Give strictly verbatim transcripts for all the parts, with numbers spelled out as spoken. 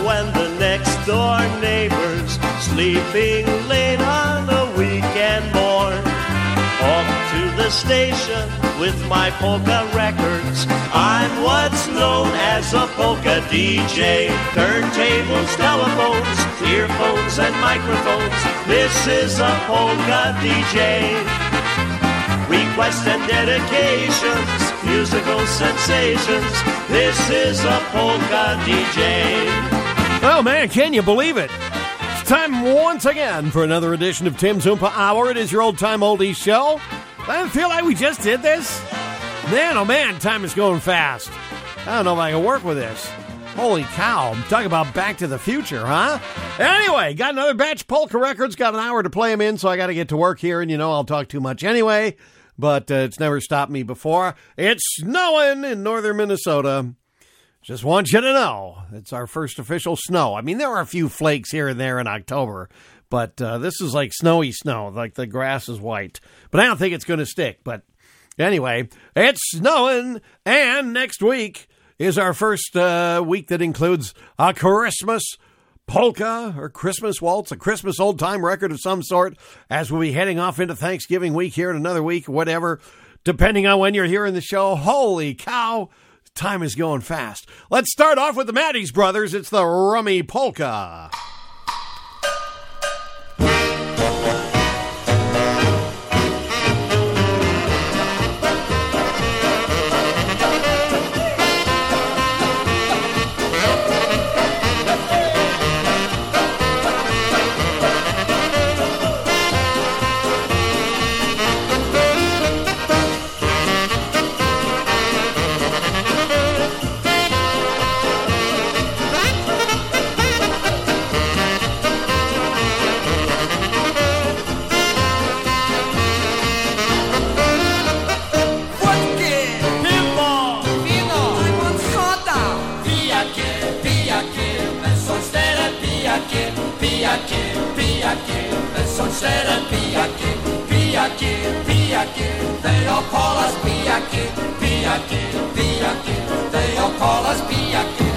when the next door neighbor's sleeping late on a weekend morn. Off to the station with my polka records. I'm what's known as a polka D J. Turntables, telephones, earphones, and microphones. This is a polka D J. Requests and dedications, musical sensations. This is a polka D J. Oh man, can you believe it? It's time once again for another edition of Tim's Oompa Hour. It is your old-time oldies show. I don't feel like we just did this. Man, oh man, time is going fast. I don't know if I can work with this. Holy cow, talk about Back to the Future, huh? Anyway, got another batch of polka records, got an hour to play them in, so I got to get to work here, and you know I'll talk too much anyway, but uh, it's never stopped me before. It's snowing in northern Minnesota. Just want you to know, it's our first official snow. I mean, there are a few flakes here and there in October, but uh, this is like snowy snow, like the grass is white. But I don't think it's going to stick. But anyway, it's snowing, and next week is our first uh, week that includes a Christmas polka or Christmas waltz, a Christmas old-time record of some sort, as we'll be heading off into Thanksgiving week here in another week, whatever, depending on when you're hearing the show. Holy cow, time is going fast. Let's start off with the Matties Brothers. It's the Rummy Polka. They all call us Piyaki, Piyaki, Piyaki. They all call us Piyaki.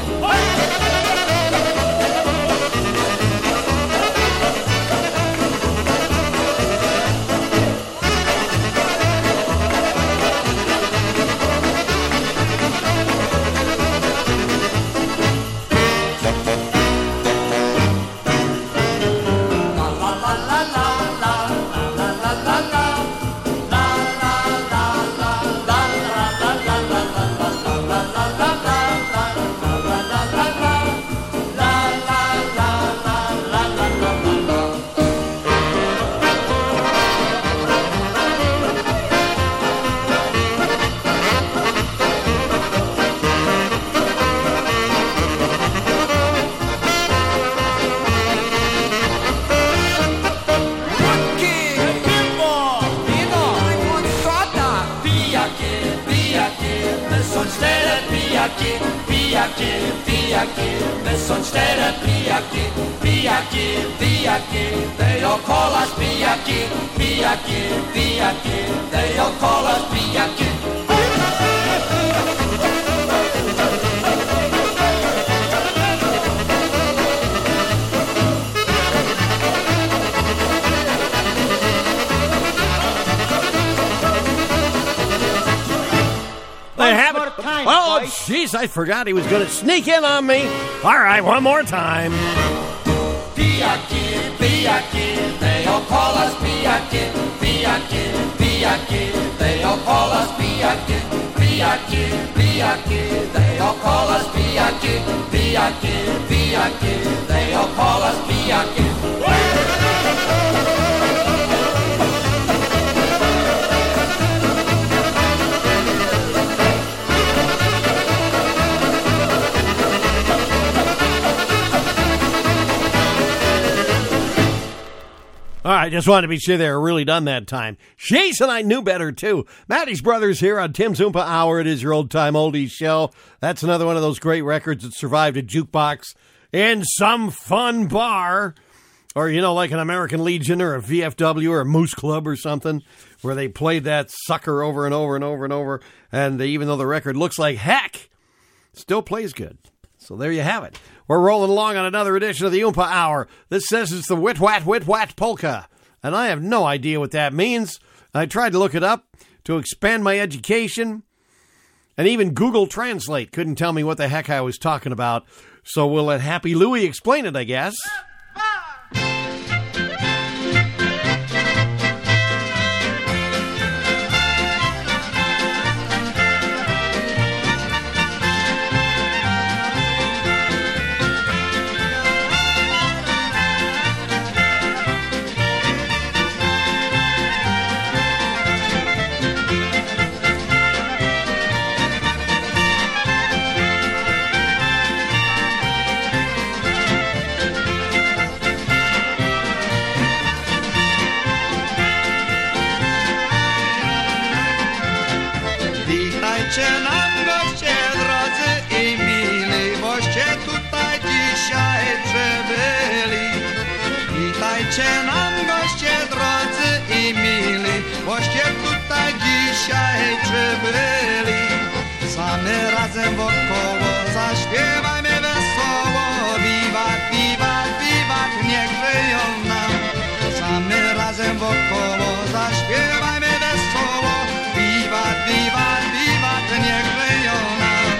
They all call us Piyaki, Piyaki, Piyaki. They all call us Piyaki. They have it. Oh, jeez, I forgot he was going to sneak in on me. All right, one more time. Piyaki, Piyaki, they all call us Piyaki, Piyaki, Piyaki. They all call us Piyaki, Piyaki, Piyaki. They all call us Piyaki, Piyaki, Piyaki. They all call us Piyaki. All right, just wanted to be sure they were really done that time. Jason, I knew better, too. Matty's Brothers here on Tim's Oompa Hour. It is your old-time oldies show. That's another one of those great records that survived a jukebox in some fun bar. Or, you know, like an American Legion or a V F W or a Moose Club or something, where they played that sucker over and over and over and over. And even though the record looks like heck, still plays good. So there you have it. We're rolling along on another edition of the Oompa Hour. This says it's the Wit-Wat, Wit-Wat Polka. And I have no idea what that means. I tried to look it up to expand my education. And even Google Translate couldn't tell me what the heck I was talking about. So we'll let Happy Louie explain it, I guess. Witajcie nam goście drodzy i mili, boście tutaj dzisiaj przybyli. Witajcie nam goście drodzy i mili, boście tutaj dzisiaj przybyli. Samy razem wokoło zaśpiewajmy wesoło, wiwat, wiwat, wiwat, niech żyją nam. Samy razem wokoło zaśpiewajmy wesoło, wiwat, wiwat, wiwat, niech żyją nam.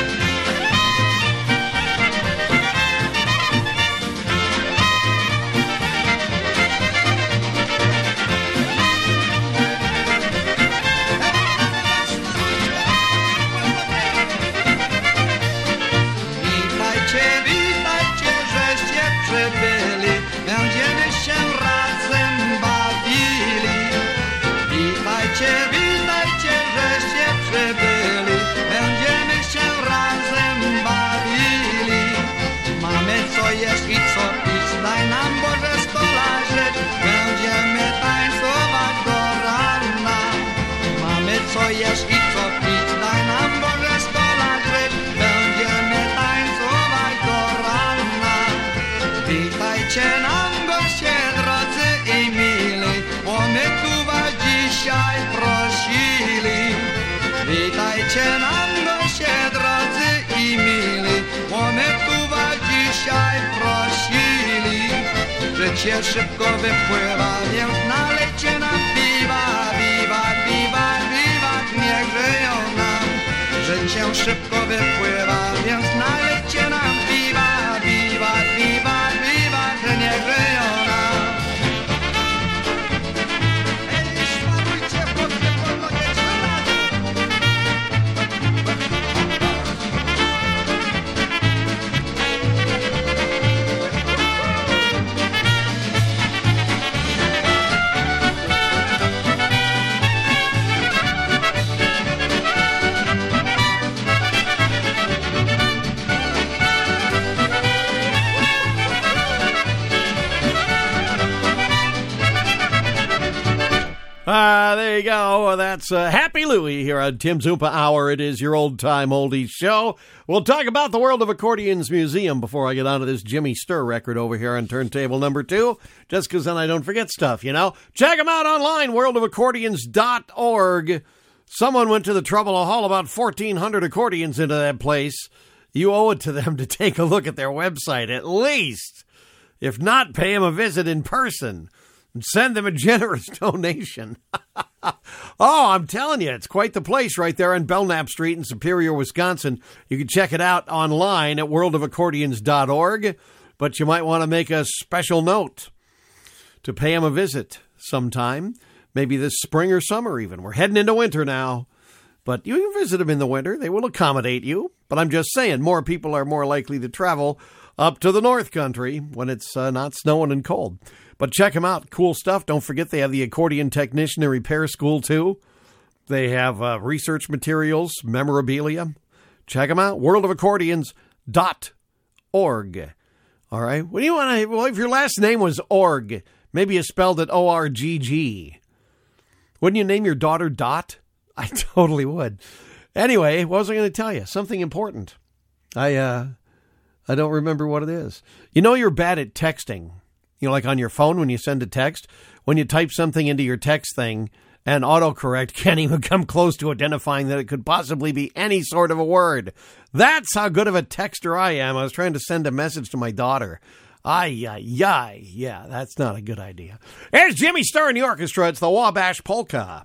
Witajcie, witajcie, żeście przybyli, będziemy się razem bawili. Witajcie, witajcie, żeście przybyli, będziemy się razem bawili. Mamy co jeść i co pić, daj nam Boże sto lat, będziemy tańcować do rana. Mamy co jeść i co pić, daj nam Boże sto lat, będziemy tańcować do rana. Witajcie nam goście drodzy i mili, bo my tu was dzisiaj prosili. Witajcie nam goście drodzy i mili, bo my tu was dzisiaj prosili. Życie szybko wypływa, więc nalejcie nam piwa, wiwat, wiwat, wiwat, niech żyją nam. Życie szybko wypływa, więc nalejcie nam piwa, wiwat, wiwat, wiwat, niech żyją nam. Ej, szanujcie, Polskę, wolno nie strzelać! Ah, there you go. That's uh, Happy Louie here on Tim's Oompa Hour. It is your old-time oldies show. We'll talk about the World of Accordions Museum before I get on to this Jimmy Sturr record over here on turntable number two, just because then I don't forget stuff, you know. Check them out online, world of accordions dot org. Someone went to the trouble to haul about fourteen hundred accordions into that place. You owe it to them to take a look at their website, at least. If not, pay them a visit in person. And send them a generous donation. Oh, I'm telling you, it's quite the place right there on Belknap Street in Superior, Wisconsin. You can check it out online at world of accordions dot org, but you might want to make a special note to pay them a visit sometime, maybe this spring or summer even. We're heading into winter now, but you can visit them in the winter. They will accommodate you, but I'm just saying more people are more likely to travel up to the North Country when it's uh, not snowing and cold. But check them out. Cool stuff. Don't forget they have the Accordion Technician and Repair School, too. They have uh, research materials, memorabilia. Check them out. world of accordions dot org. All right. What do you want to... Well, if your last name was Org, maybe you spelled it O R G G. Wouldn't you name your daughter Dot? I totally would. Anyway, what was I going to tell you? Something important. I, uh... I don't remember what it is. You know you're bad at texting. You know, like on your phone when you send a text, when you type something into your text thing and autocorrect can't even come close to identifying that it could possibly be any sort of a word. That's how good of a texter I am. I was trying to send a message to my daughter. Ay, ay, ay. Yeah, that's not a good idea. Here's Jimmy Sturr and the orchestra. It's the Wabash Polka.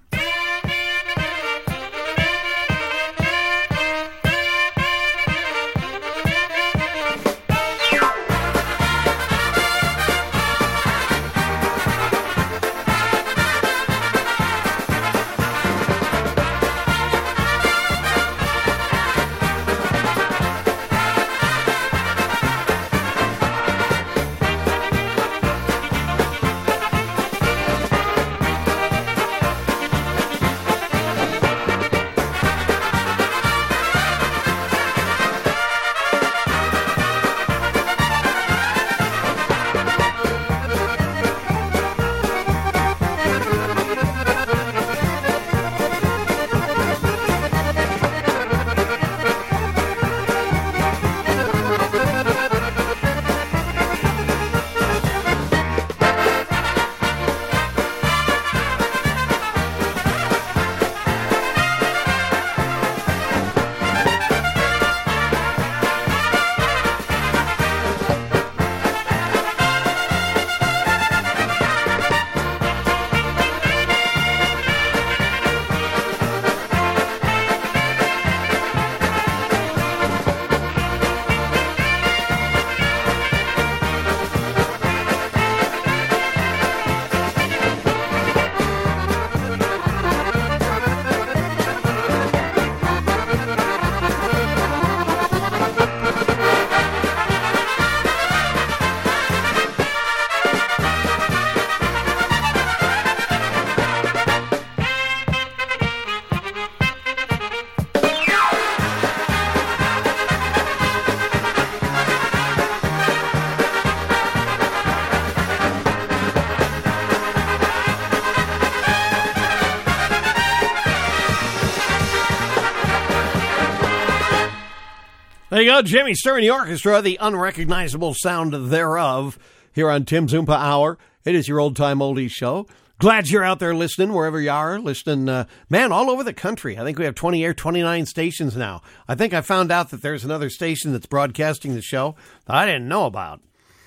There you go, Jimmy Sturr and the orchestra, the unrecognizable sound thereof, here on Tim's Oompa Hour. It is your old-time oldies show. Glad you're out there listening, wherever you are, listening, uh, man, all over the country. I think we have twenty or twenty-nine stations now. I think I found out that there's another station that's broadcasting the show that I didn't know about.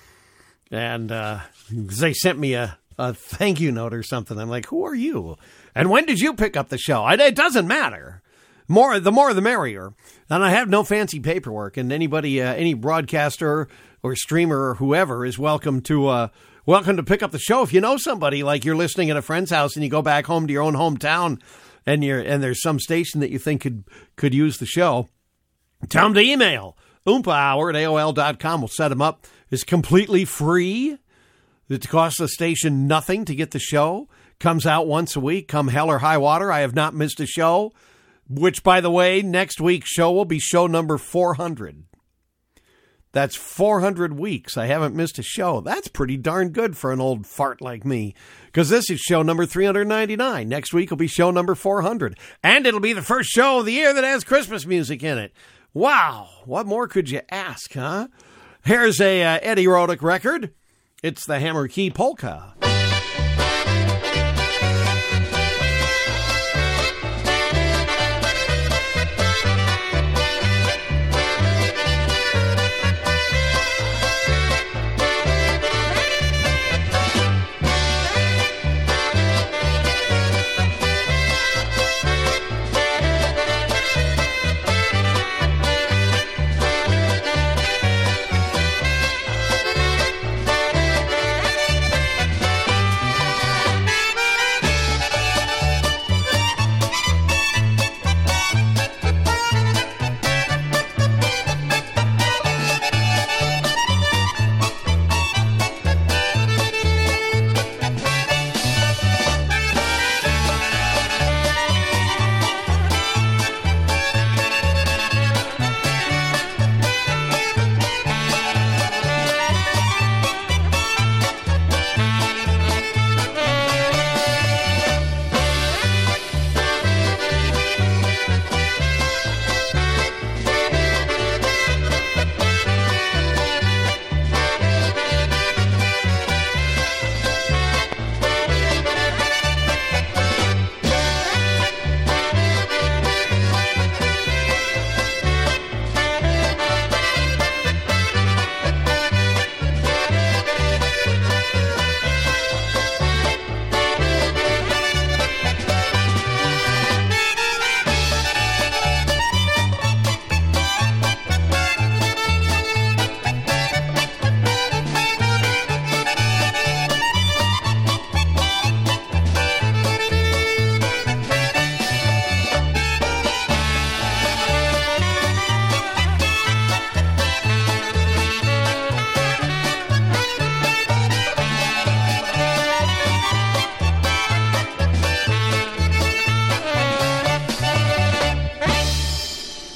And uh, they sent me a, a thank you note or something. I'm like, who are you? And when did you pick up the show? I, it doesn't matter. More, the more the merrier. And I have no fancy paperwork, and anybody, uh, any broadcaster or streamer or whoever is welcome to, uh, welcome to pick up the show. If you know somebody, like you're listening at a friend's house and you go back home to your own hometown and you're, and there's some station that you think could, could use the show, tell them to email oompa hour at A O L dot com. We'll set them up. It's completely free. It costs the station nothing to get the show. Comes out once a week, come hell or high water. I have not missed a show. Which, by the way, next week's show will be show number four hundred. That's four hundred weeks. I haven't missed a show. That's pretty darn good for an old fart like me. Because this is show number three hundred ninety-nine. Next week will be show number four hundred. And it'll be the first show of the year that has Christmas music in it. Wow. What more could you ask, huh? Here's a uh, Eddie Rodick record. It's the Hammer Key Polka.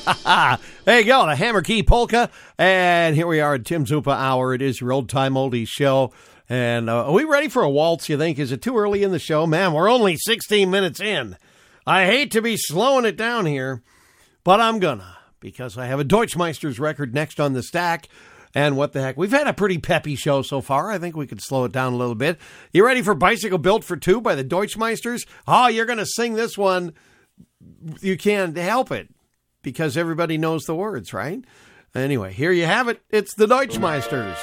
There you go, the Hammer Key Polka. And here we are at Tim's Oompa Hour. It is your old-time oldies show. And uh, are we ready for a waltz, you think? Is it too early in the show? Man, we're only sixteen minutes in. I hate to be slowing it down here, but I'm gonna, because I have a Deutschmeister's record next on the stack. And what the heck? We've had a pretty peppy show so far. I think we could slow it down a little bit. You ready for Bicycle Built for Two by the Deutschmeisters? Oh, you're going to sing this one. You can't help it because everybody knows the words, right? Anyway, here you have it. It's the Deutschmeisters.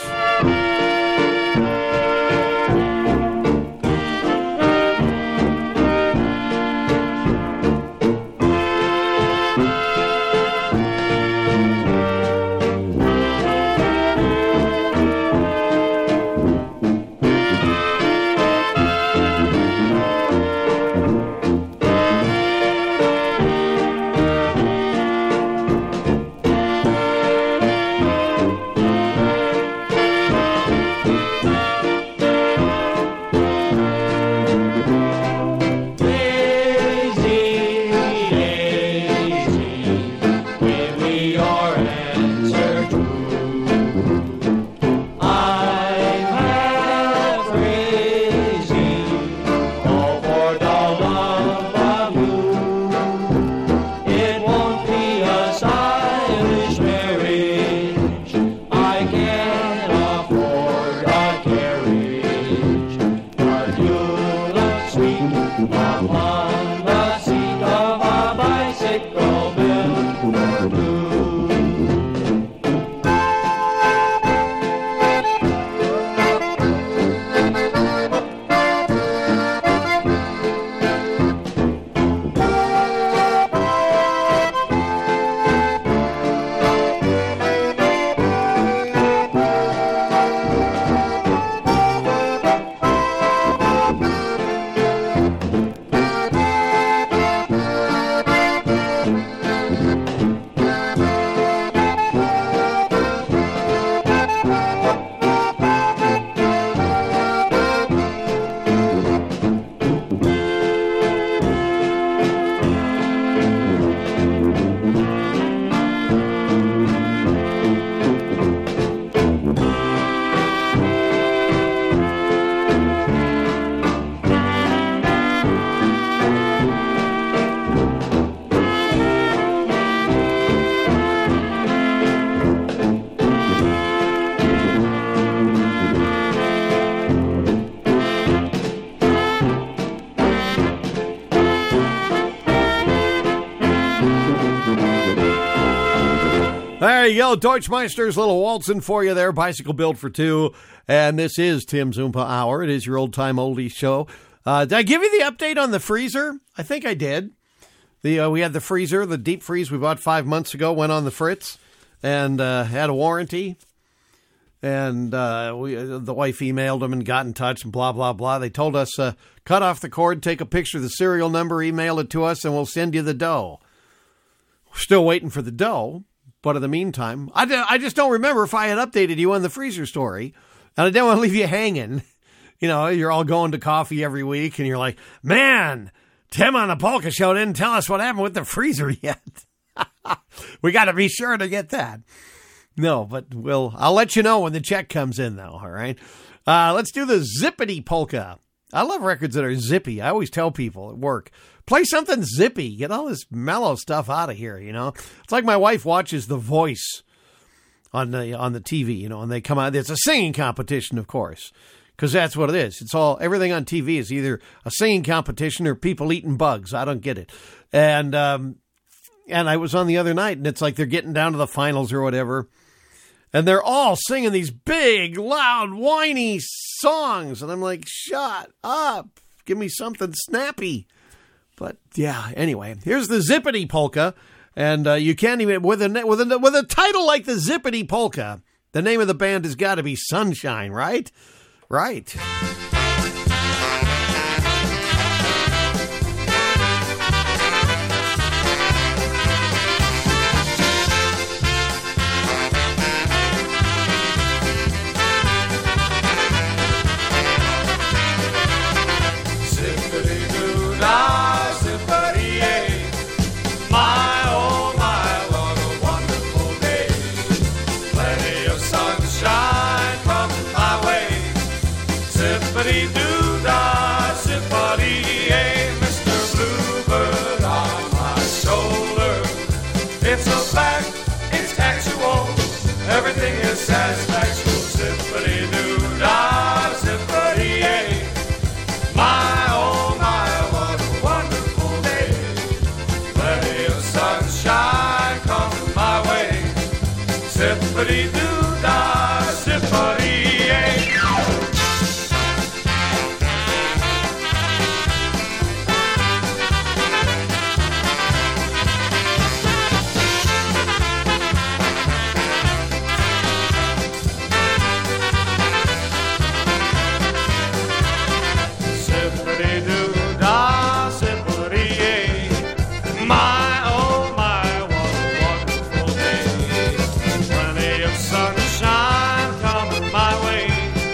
There you go, Deutschmeister's little waltzing for you there, Bicycle Built for Two, and this is Tim's Oompa Hour. It is your old-time oldies show. Uh, did I give you the update on the freezer? I think I did. The uh, we had the freezer, the deep freeze we bought five months ago, went on the fritz, and uh, had a warranty. And uh, we, uh, the wife emailed them and got in touch and blah, blah, blah. They told us, uh, cut off the cord, take a picture of the serial number, email it to us, and we'll send you the dough. We're still waiting for the dough. But in the meantime, I, d- I just don't remember if I had updated you on the freezer story. And I didn't want to leave you hanging. You know, you're all going to coffee every week, and you're like, man, Tim on the Polka Show didn't tell us what happened with the freezer yet. We got to be sure to get that. No, but we'll, I'll let you know when the check comes in, though, all right? Uh, let's do the Zippity Polka. I love records that are zippy. I always tell people at work, play something zippy. Get all this mellow stuff out of here, you know? It's like my wife watches The Voice on the on the T V, you know, and they come out. It's a singing competition, of course, because that's what it is. It's all, everything on T V is either a singing competition or people eating bugs. I don't get it. And, um, and I was on the other night, and it's like they're getting down to the finals or whatever. And they're all singing these big, loud, whiny songs. And I'm like, shut up. Give me something snappy. But, yeah, anyway, here's the Zippity Polka. And uh, you can't even, with a, with, a, with a title like the Zippity Polka, the name of the band has got to be Sunshine, right? Right. My, oh my, what satisfaction. Zippity-doo-dah, zippity-yay. My, oh my, what a wonderful day. Plenty of sunshine coming my way. Zippity-doo-dah, zippity-yay. Zippity-doo-dah, zippity-yay. My, oh my, what a wonderful day. Plenty of sunshine coming my way.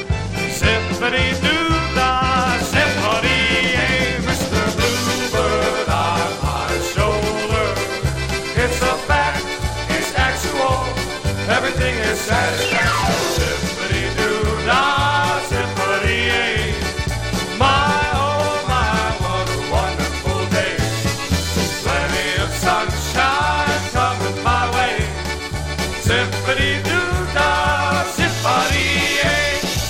Zippity-doo-dah, zippity-yay. Mister Bluebird on my shoulder. It's a fact, it's actual. Everything is satisfaction. Zippity-doo-dah, zippity-yay. My, oh my, what a wonderful day. Plenty of sunshine coming my way. Zippity-doo-dah, zippity-yay.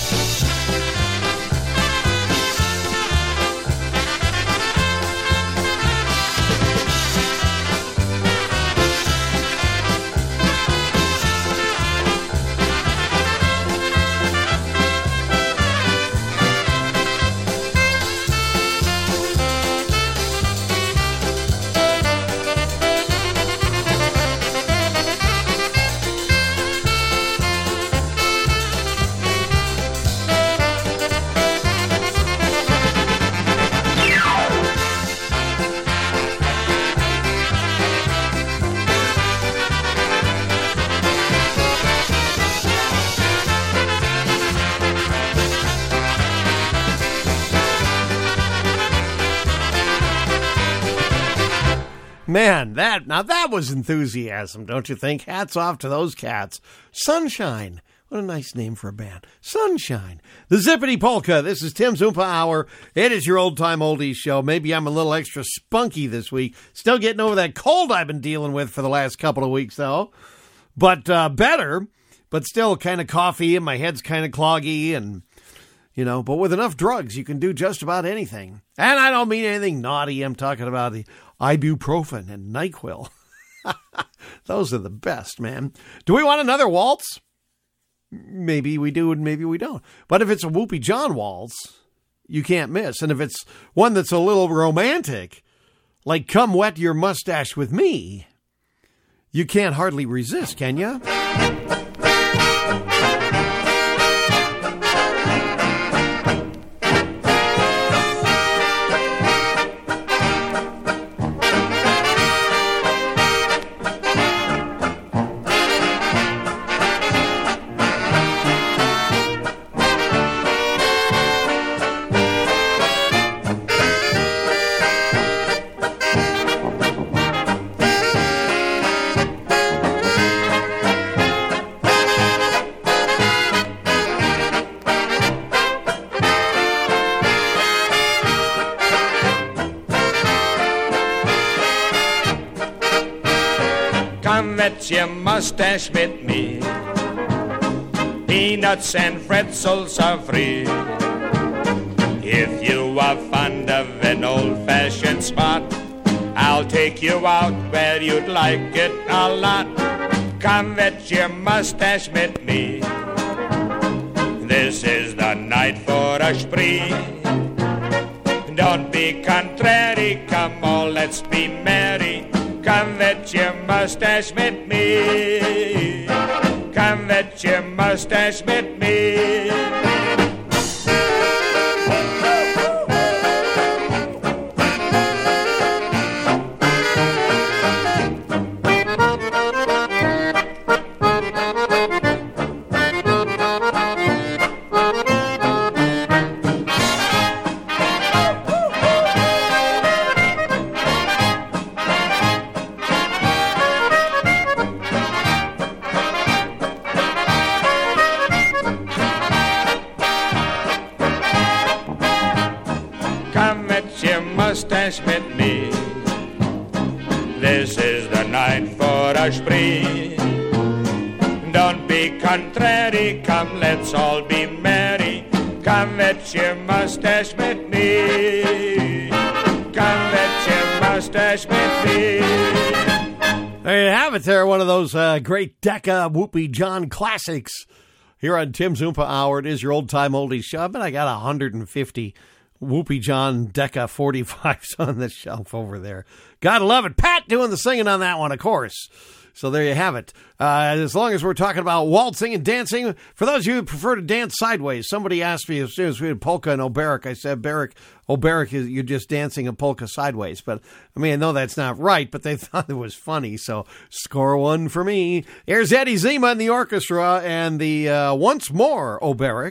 Man, that now that was enthusiasm, don't you think? Hats off to those cats. Sunshine. What a nice name for a band. Sunshine. The Zippity Polka. This is Tim's Oompa Hour. It is your old-time oldies show. Maybe I'm a little extra spunky this week. Still getting over that cold I've been dealing with for the last couple of weeks, though. But uh, better, but still kind of coffee and my head's kind of cloggy and, you know, but with enough drugs, you can do just about anything. And I don't mean anything naughty. I'm talking about the ibuprofen and NyQuil. Those are the best, man. Do we want another waltz? Maybe we do and maybe we don't. But if it's a Whoopie John waltz, you can't miss. And if it's one that's a little romantic, like Come Wet Your Mustache With Me, you can't hardly resist, can you? Wet your mustache with me. Peanuts and pretzels are free. If you are fond of an old-fashioned spot, I'll take you out where you'd like it a lot. Come wet your mustache with me. This is the night for a spree. Don't be contrary, come on, let's be merry. Come wet your mustache with me. Come wet your mustache with me. Mustache with me. This is the night for a spree. Don't be the contrary, come let's all be merry. Come let your mustache with me. Come let your mustache with me. There you have it there, one of those uh, great Decca Whoopie John classics here on Tim's Oompa Hour. It is your old-time oldies show. I bet I got one hundred fifty Whoopie John Decca forty-fives on the shelf over there. Gotta love it. Pat doing the singing on that one, of course. So there you have it. Uh, as long as we're talking about waltzing and dancing, for those of you who prefer to dance sideways, somebody asked me as soon as we had polka and Oberek, I said, Barrick, Oberek, you're just dancing a polka sideways. But, I mean, I know that's not right, but they thought it was funny, so score one for me. Here's Eddie Zima and the orchestra and the uh, Once More Oberek.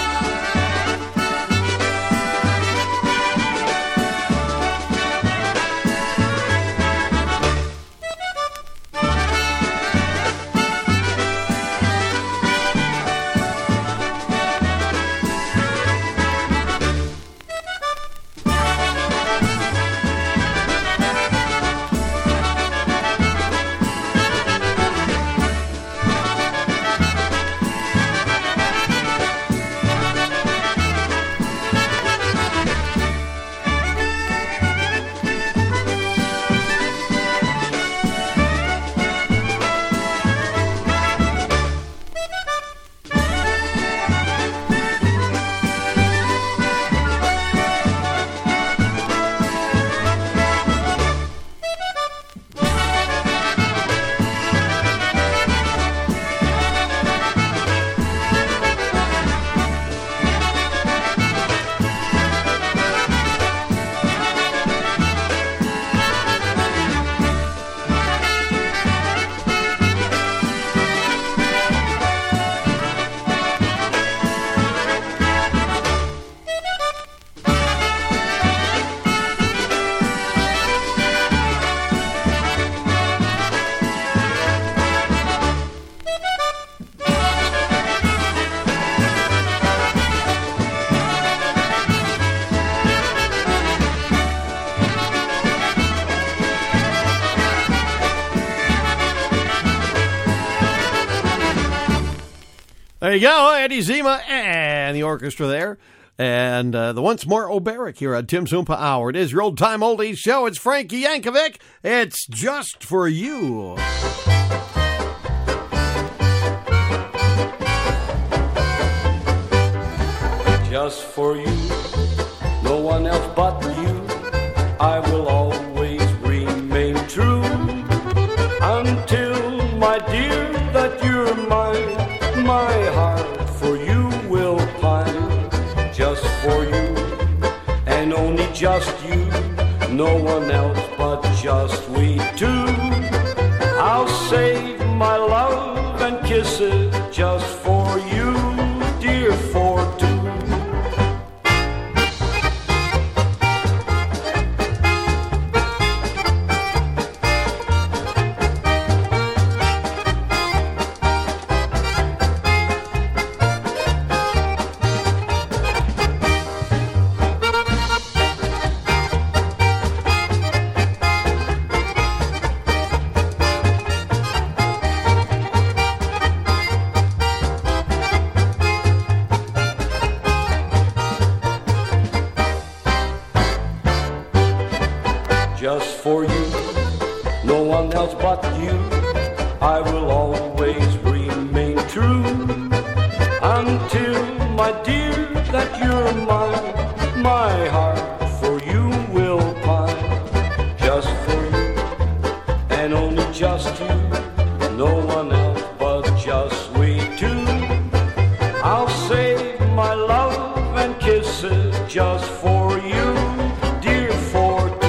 There you go, Eddie Zima and the orchestra there. And uh, the Once More Oberek here on Tim's Oompa Hour. It is your old-time oldies show. It's Frankie Yankovic. It's Just For You. Just for you, no one else but you, I will always remain true. Until, my dear, that you're mine, my heart for you will pine. Just for you, and only just you, no one else but just we two. I'll save my love and kisses just for you, dear, for two. Just for you, no one else but you, I will always remain true. Until, my dear, that you're mine, my heart for you will pine. Just for you, and only just you, no one else but just we two. I'll save my love and kisses just for you, dear, for two.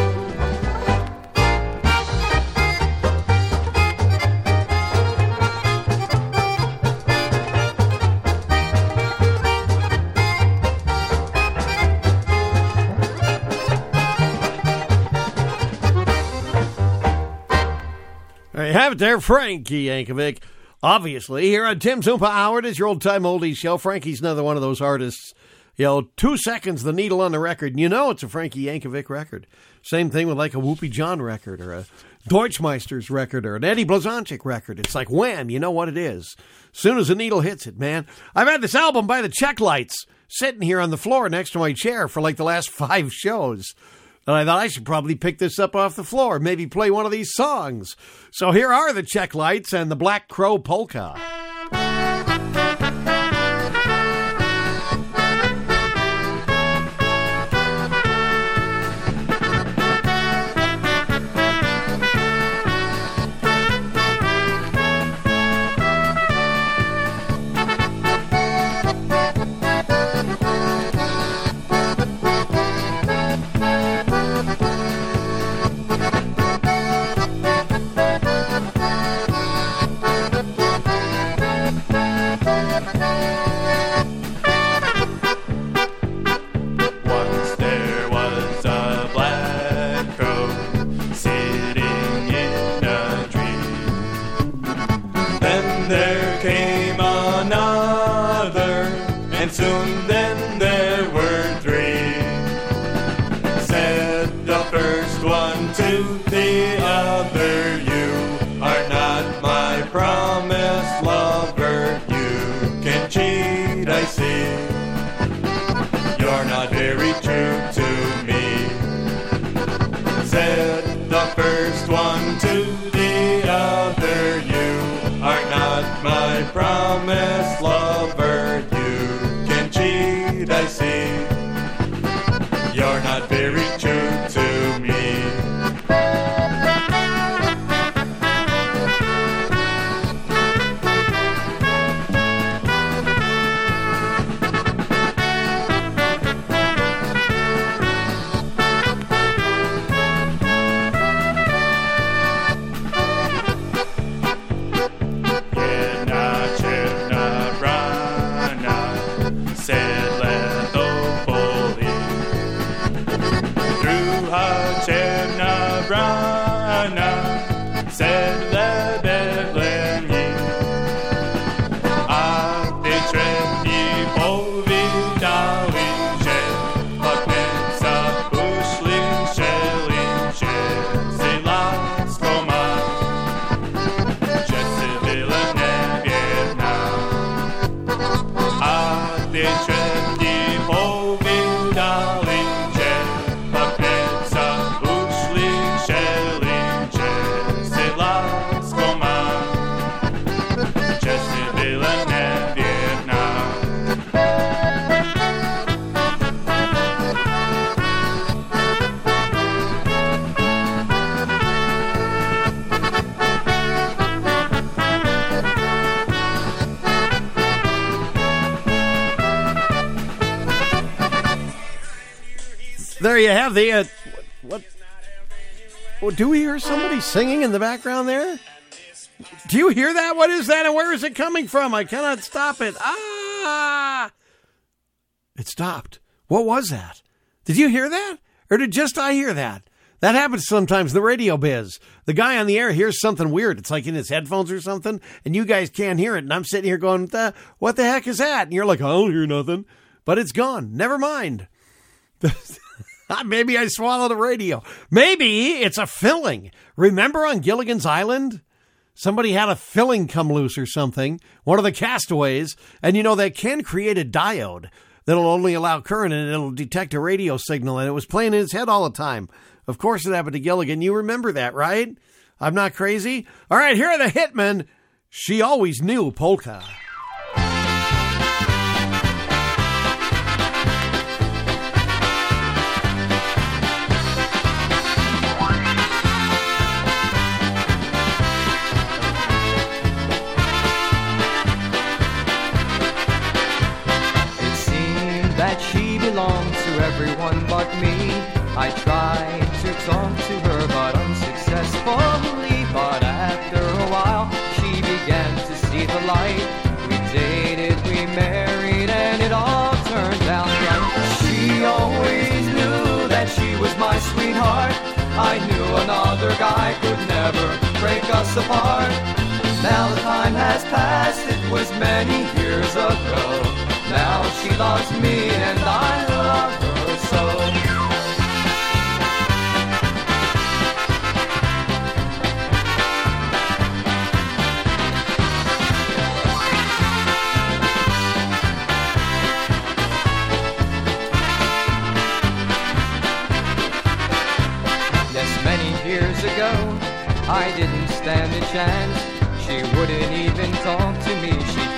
There you have it there, Frankie Yankovic. Obviously, here on Tim's Oompa Hour, it is your old-time oldies show. Frankie's another one of those artists You know, two seconds, the needle on the record, and you know it's a Frankie Yankovic record. Same thing with like a Whoopi John record or a Deutschmeister's record or an Eddie Blazonczyk record. It's like wham, you know what it is. Soon as the needle hits it, man. I've had this album by the Czech Lights sitting here on the floor next to my chair for like the last five shows. And I thought I should probably pick this up off the floor, maybe play one of these songs. So here are the Czech Lights and the Black Crow Polka. Soon then there were three. Said the first one to the other, you are not my promised lover. You can cheat, I see. You're not very true to me. Said the first one to the other, you are not my promised lover. I see you're not very true to me. Jedna černá vrana sedle černá vrana sedle bedlení a ty černí povídali, že pak sa ušli šeli, že si lásko má, že si byla nevěrná. A ty černí povídali, že pak There you have the, uh, what, what, do we hear somebody singing in the background there? Do you hear that? What is that and where is it coming from? I cannot stop it. Ah! It stopped. What was that? Did you hear that? Or did just I hear that? That happens sometimes in the radio biz. The guy on the air hears something weird. It's like in his headphones or something, and you guys can't hear it. And I'm sitting here going, the, what the heck is that? And you're like, I don't hear nothing. But it's gone. Never mind. Maybe I swallowed the radio. Maybe it's a filling. Remember on Gilligan's Island? Somebody had a filling come loose or something, one of the castaways, and you know, they can create a diode that'll only allow current and it'll detect a radio signal, and it was playing in his head all the time. Of course it happened to Gilligan. You remember that, right? I'm not crazy? All right, here are the Hitmen. She Always Knew Polka. Belongs to everyone but me. I tried to talk to her but unsuccessfully. But after a while she began to see the light. We dated, we married, and it all turned out right. She always knew that she was my sweetheart. I knew another guy could never break us apart. Now the time has passed, it was many years ago. Now she loves me and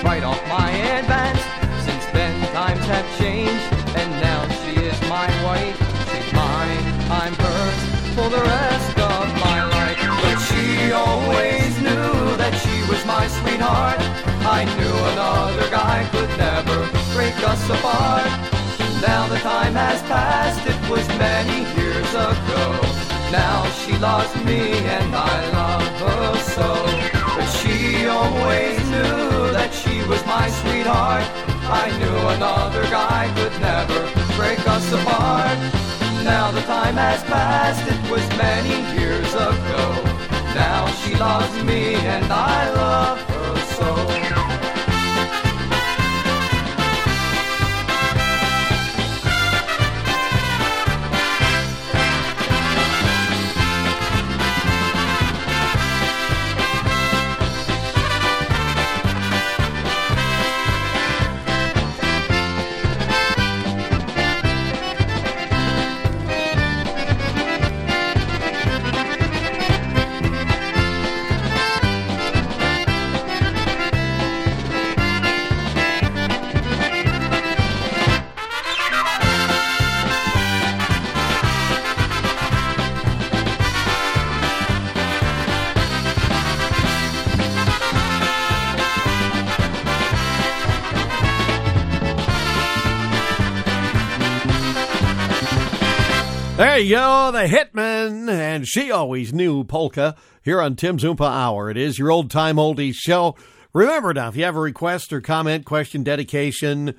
write off my advance. Since then times have changed, and now she is my wife. She's mine, I'm hers for the rest of my life. But she always knew that she was my sweetheart. I knew another guy could never break us apart. Now the time has passed, it was many years ago. Now she loves me and I love her so. But she always knew that she was my sweetheart. I knew another guy could never break us apart. Now the time has passed, it was many years ago. Now she loves me and I love her so. There you go, the Hitman, and She Always Knew polka here on Tim's Oompa Hour. It is your old-time oldies show. Remember now, if you have a request or comment, question, dedication,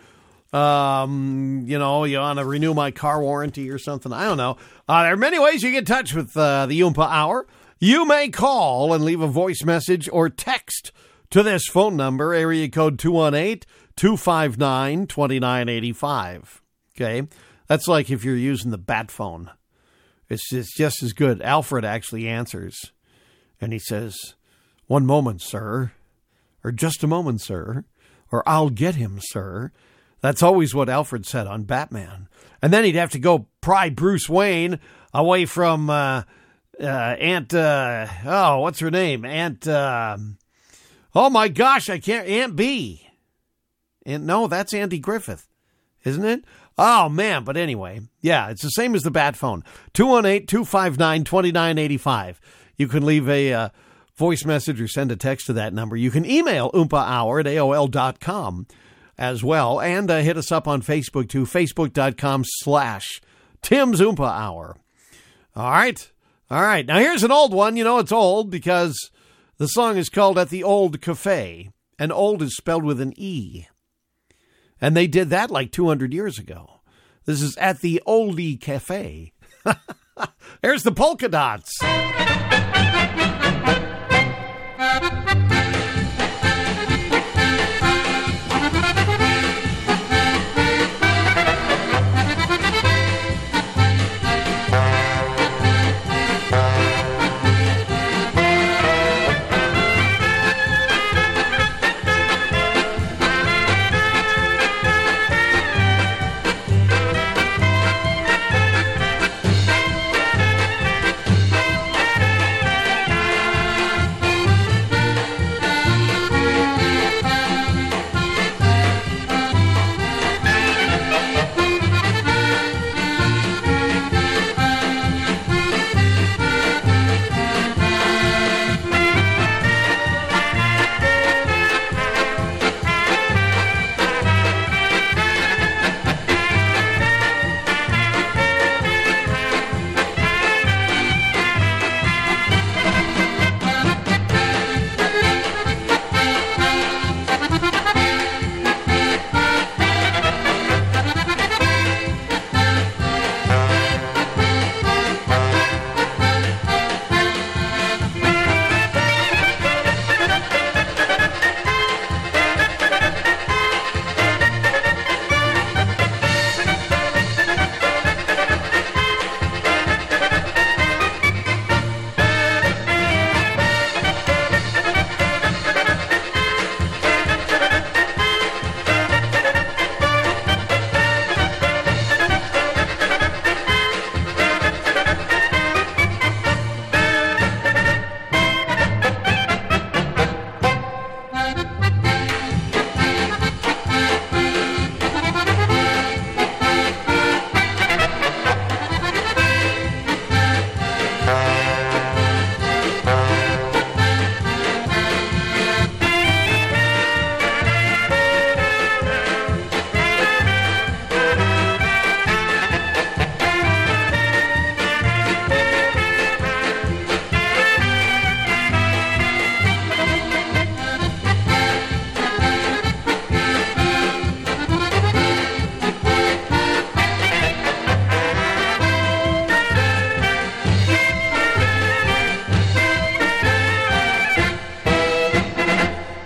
um, you know, you want to renew my car warranty or something, I don't know. Uh, there are many ways you get in touch with uh, the Oompa Hour. You may call and leave a voice message or text to this phone number, area code two one eight, two five nine, two nine eight five. Okay? That's like if you're using the bat phone. It's just, just as good. Alfred actually answers, and he says, "One moment, sir," or "Just a moment, sir," or "I'll get him, sir." That's always what Alfred said on Batman. And then he'd have to go pry Bruce Wayne away from uh, uh, Aunt, uh, oh, what's her name? Aunt, uh, oh my gosh, I can't, Aunt B. And no, that's Andy Griffith, isn't it? Oh, man, but anyway, yeah, it's the same as the bat phone. two one eight, two five nine, two nine eight five. You can leave a uh, voice message or send a text to that number. You can email Oompa Hour at A O L dot com as well, and uh, hit us up on Facebook, too, facebook.com slash Tim's Oompa Hour. All right, all right. Now, here's an old one. You know it's old because the song is called At the Old Cafe, and old is spelled with an E. And they did that like two hundred years ago. This is At the Oldie Cafe. There's the polka dots.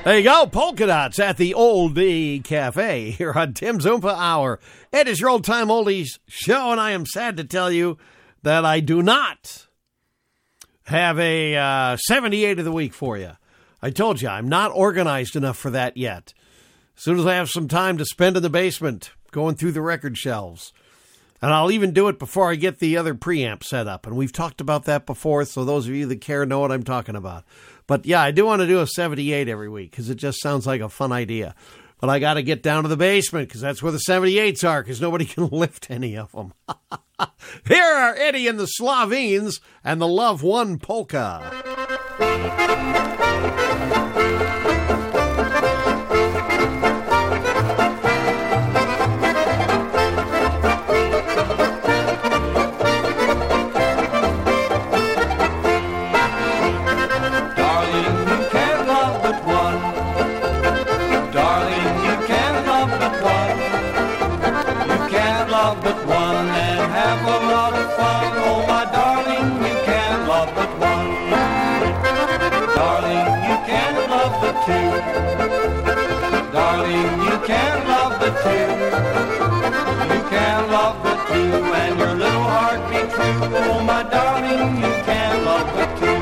There you go, Polka Dots at the Oldie Cafe here on Tim's Oompa Hour. It is your old-time oldies show, and I am sad to tell you that I do not have a uh, seventy-eight of the week for you. I told you, I'm not organized enough for that yet. As soon as I have some time to spend in the basement, going through the record shelves. And I'll even do it before I get the other preamp set up. And we've talked about that before, so those of you that care know what I'm talking about. But yeah, I do want to do a seventy-eight every week because it just sounds like a fun idea. But I got to get down to the basement because that's where the seventy-eights are because nobody can lift any of them. Here are Eddie and the Slovene and the Love One Polka. Darling, you can't love the two. You can't love the two, and your little heart be true. Oh, my darling, you can't love the two.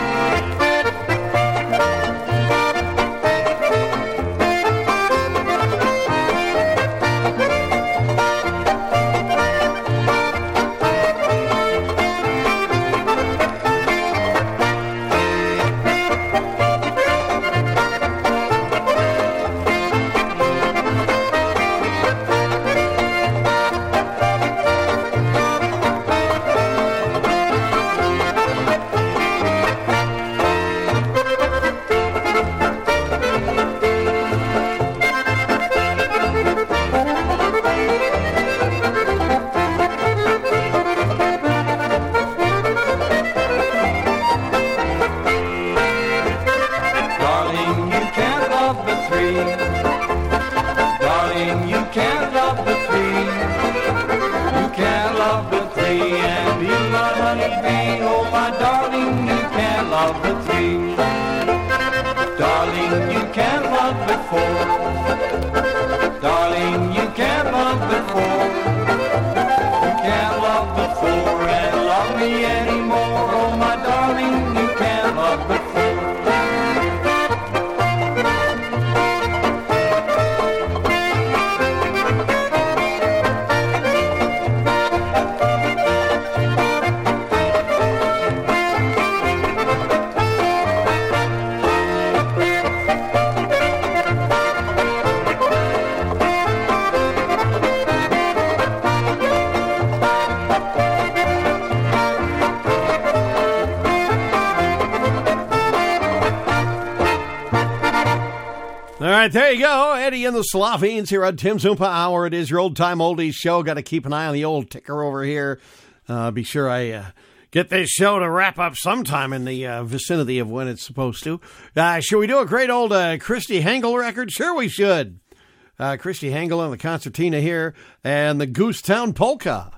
There you go, Eddie and the Slovenes here on Tim's Oompa Hour. It is your old-time oldies show. Got to keep an eye on the old ticker over here. Uh, be sure I uh, get this show to wrap up sometime in the uh, vicinity of when it's supposed to. Uh, should we do a great old uh, Christy Hengel record? Sure we should. Uh, Christy Hengel and the concertina here, and the Goosetown Polka.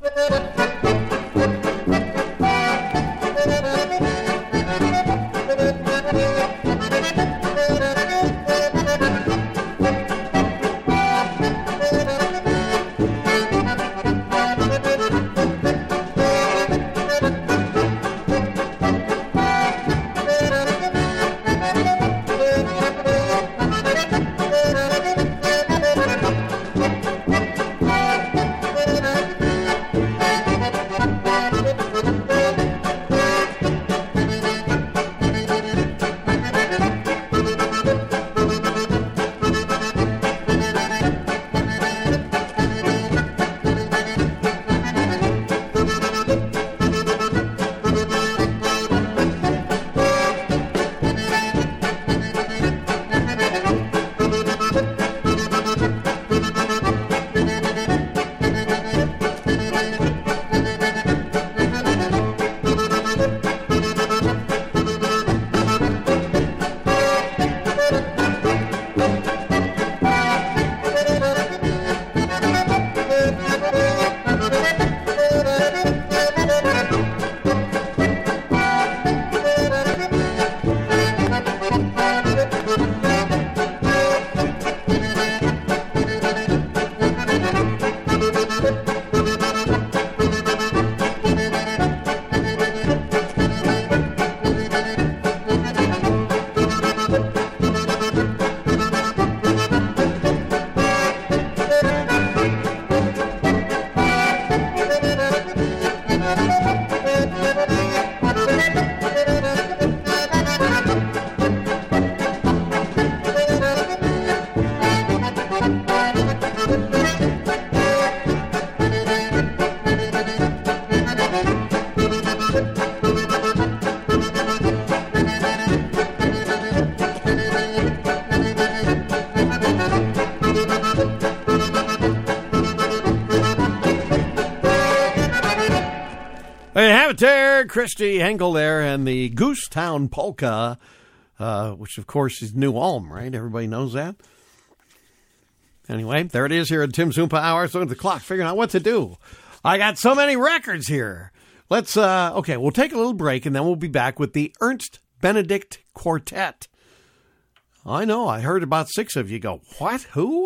Peter Christy Henkel there, and the Goosetown Polka, uh, which, of course, is New Ulm, right? Everybody knows that. Anyway, there it is here at Tim's Oompa Hour. So at the clock, figuring out what to do. I got so many records here. Let's, uh, okay, we'll take a little break, and then we'll be back with the Ernst Benedict Quartet. I know, I heard about six of you go, what? Who?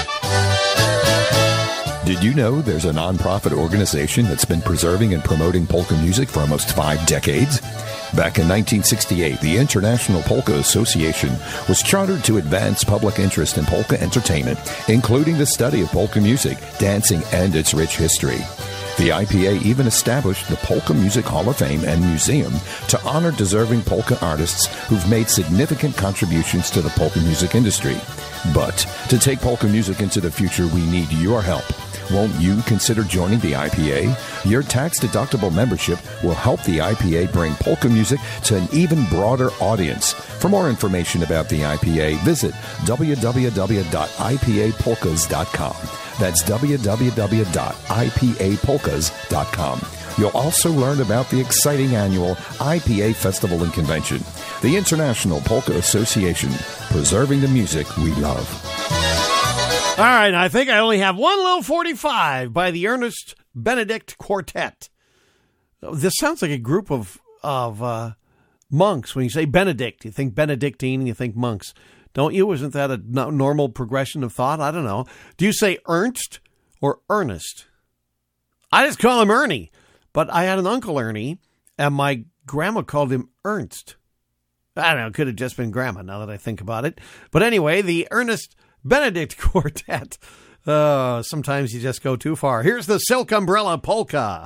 Did you know there's a nonprofit organization that's been preserving and promoting polka music for almost five decades? Back in nineteen sixty-eight, the International Polka Association was chartered to advance public interest in polka entertainment, including the study of polka music, dancing, and its rich history. The I P A even established the Polka Music Hall of Fame and Museum to honor deserving polka artists who've made significant contributions to the polka music industry. But to take polka music into the future, we need your help. Won't you consider joining the I P A? Your tax-deductible membership will help the I P A bring polka music to an even broader audience. For more information about the I P A, visit w w w dot i p a polkas dot com. That's w w w dot i p a polkas dot com. You'll also learn about the exciting annual I P A Festival and Convention, the International Polka Association, preserving the music we love. All right, I think I only have one little forty-five by the Ernst Benedict Quartet. This sounds like a group of of uh, monks. When you say Benedict, you think Benedictine and you think monks. Don't you? Isn't that a normal progression of thought? I don't know. Do you say Ernst or Ernest? I just call him Ernie. But I had an Uncle Ernie, and my grandma called him Ernst. I don't know. It could have just been grandma, now that I think about it. But anyway, the Ernst Benedict Quartet. Uh, sometimes you just go too far. Here's the Silk Umbrella Polka.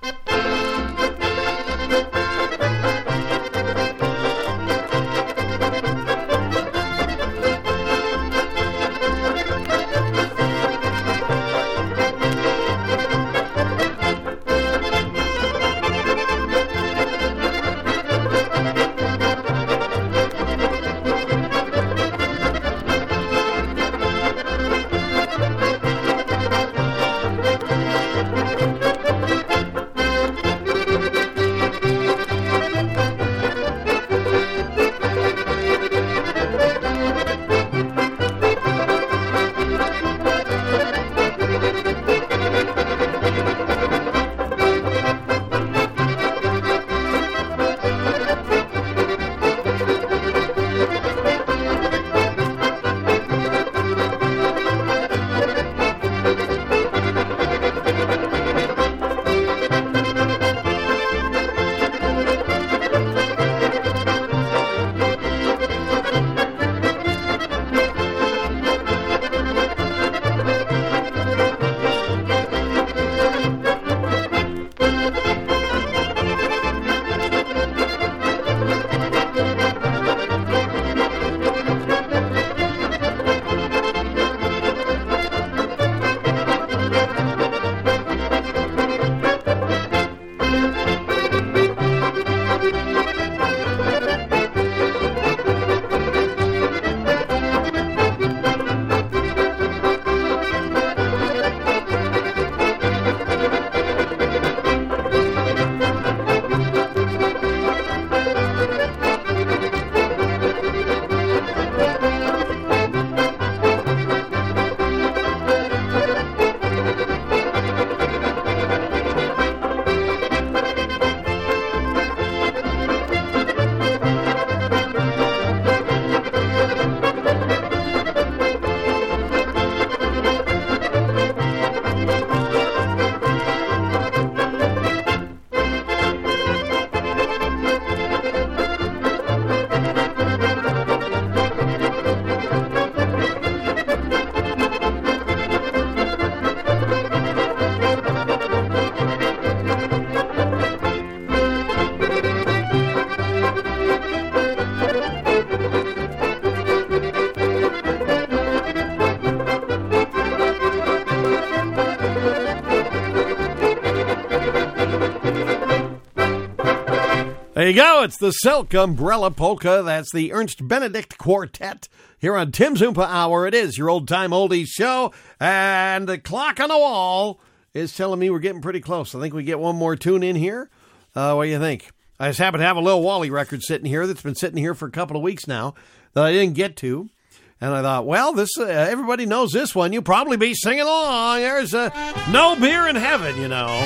There you go. It's the Silk Umbrella Polka. That's the Ernst Benedict Quartet here on Tim's Oompa Hour. It is your old-time oldies show, and the clock on the wall is telling me we're getting pretty close. I think we get one more tune in here, Uh, what do you think? I just happen to have a Lil Wally record sitting here that's been sitting here for a couple of weeks now that I didn't get to. And I thought, well, this uh, everybody knows this one. You'll probably be singing along. There's uh, No Beer in Heaven, you know.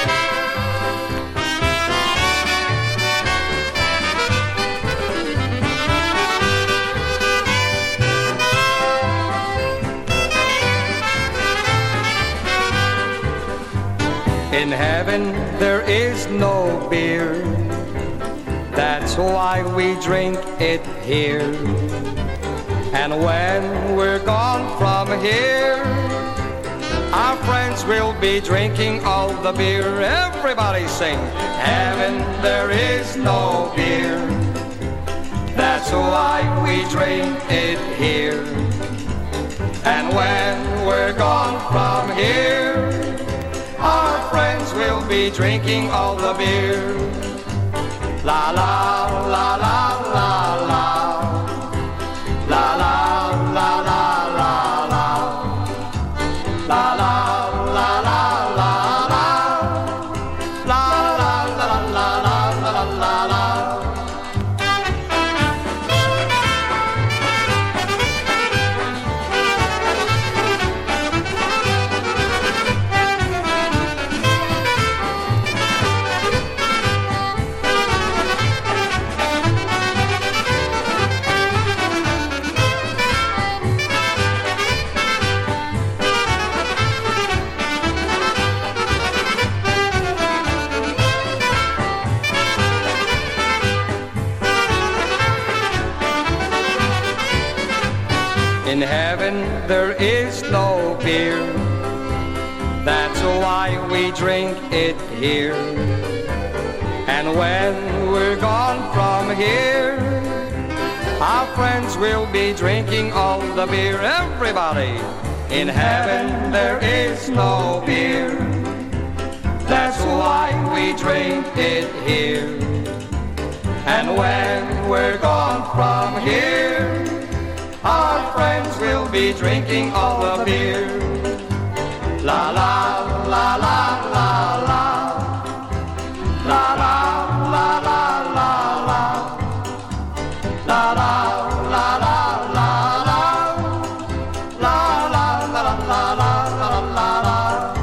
In heaven there is no beer, that's why we drink it here. And when we're gone from here, our friends will be drinking all the beer. Everybody sing, heaven there is no beer, that's why we drink it here. And when we're gone from here, our friends will be drinking all the beer. La la la la la la. La la la la la la. La la la la la la. La la la la la la la la. In heaven there is no beer, that's why we drink it here. And when we're gone from here, our friends will be drinking all the beer. Everybody, in heaven there is no beer, that's why we drink it here. And when we're gone from here, our friends will be drinking all the beer. La la la la la la. La la la la la la. La la la la la la. La la la la la la la la.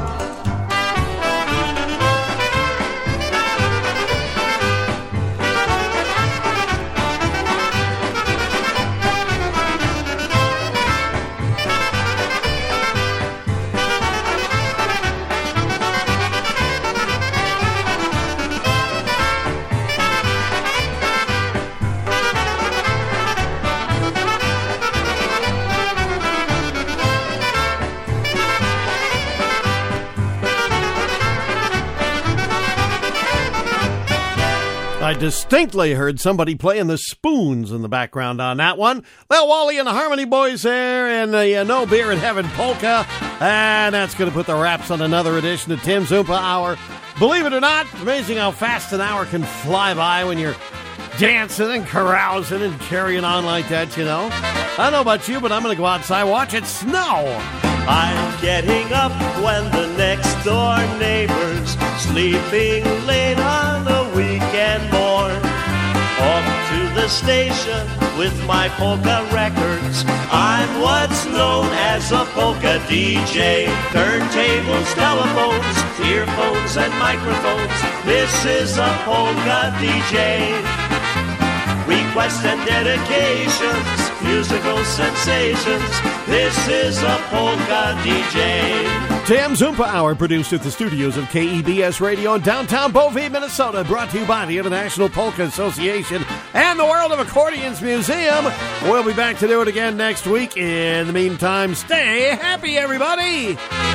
I distinctly heard somebody playing the spoons in the background on that one. Lil Wally and the Harmony Boys there, and the uh, No Beer in Heaven polka. And that's going to put the wraps on another edition of Tim's Oompa Hour. Believe it or not, amazing how fast an hour can fly by when you're dancing and carousing and carrying on like that, you know. I don't know about you, but I'm going to go outside, watch it snow. I'm getting up when the next door neighbor's sleeping late on a weekend morn. Off to the station with my polka records. I'm what's known as a polka D J. Turntables, telephones, earphones, and microphones. This is a polka D J. Requests and dedications, musical sensations. This is a polka D J. Tim's Oompa Hour, produced at the studios of K E B S Radio in downtown Beauvais, Minnesota. Brought to you by the International Polka Association and the World of Accordions Museum. We'll be back to do it again next week. In the meantime, stay happy, everybody.